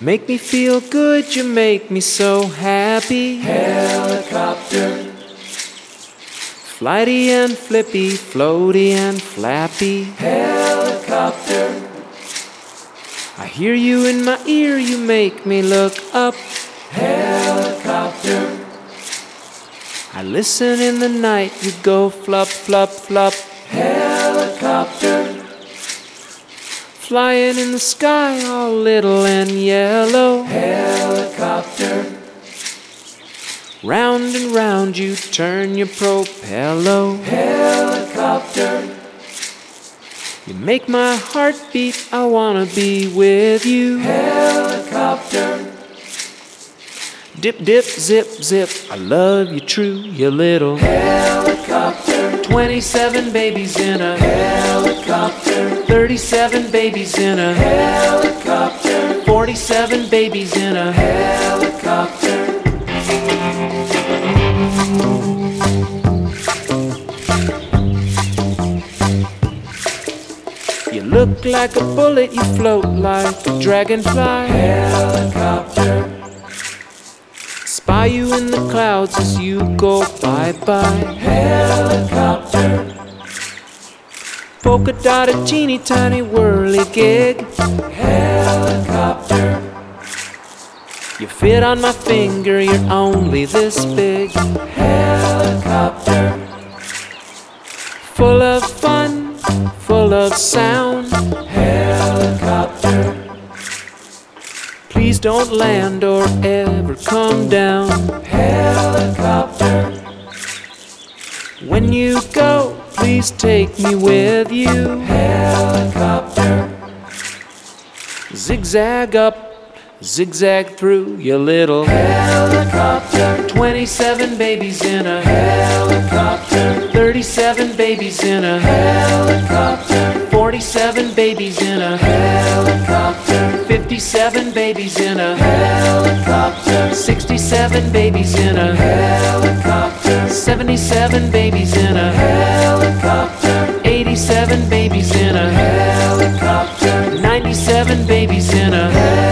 Make me feel good, you make me so happy. Helicopter, Flighty and flippy, floaty and flappy. helicopter, I hear you in my ear, you make me look up. helicopter, I listen in the night, you go flop, flop, flop. helicopter, Flying in the sky, all little and yellow. helicopter, Round and round you turn your propeller. helicopter, You make my heart beat, I wanna be with you. helicopter, Dip, dip, zip, zip, I love you true, you little helicopter, 27 babies in a helicopter, 37 babies in a helicopter, 47 babies in a helicopter. You look like a bullet, you float like a dragonfly. Helicopter, Spy you in the clouds as you go bye-bye. helicopter, Polka dotted teeny tiny whirly gig. helicopter, You fit on my finger, you're only this big. helicopter, Full of fun, full of sound. helicopter, Please don't land or ever come down. helicopter, When you go, please take me with you. helicopter, Zigzag up, zigzag through, you little helicopter, 27 babies in a helicopter, 37 babies in a helicopter, 47 babies in a helicopter, 57 babies in a helicopter, 67 babies in a helicopter, 77 babies in a helicopter, 87 babies in a helicopter, 97 babies in a